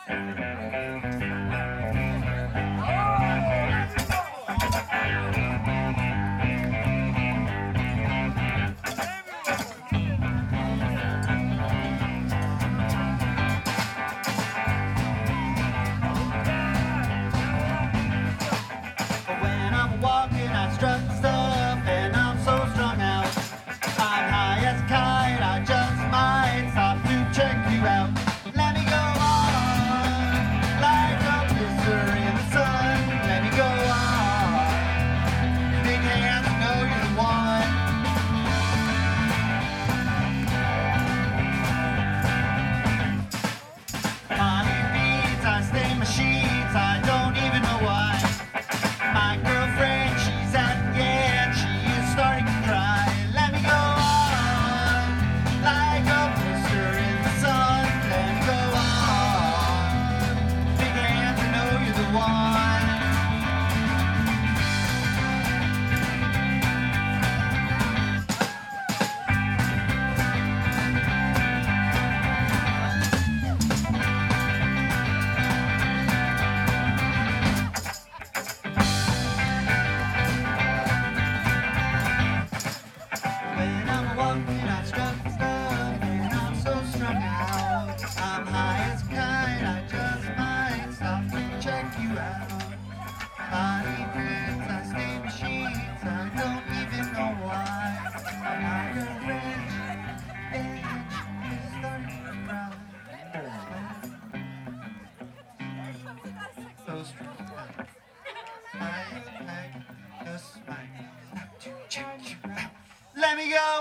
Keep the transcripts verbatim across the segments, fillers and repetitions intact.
Let me go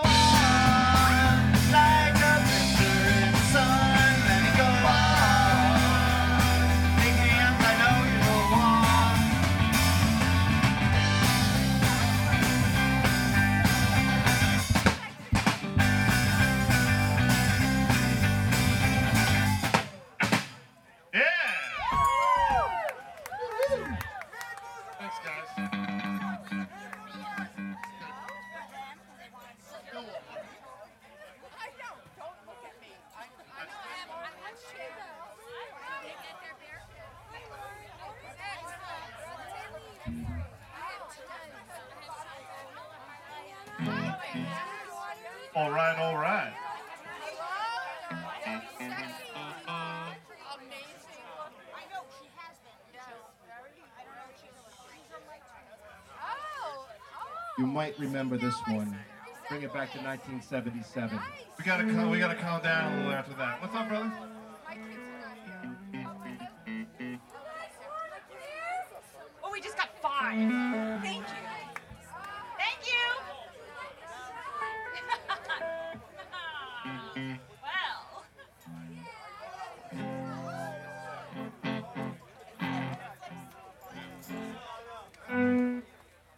on like a blister in the sun. Let me go on. Big hands, I know you're the one. Yeah. Thanks, guys. All right, all right. You might remember this one. Bring it back to nineteen seventy-seven. We gotta, we gotta calm down a little after that. What's up, brother?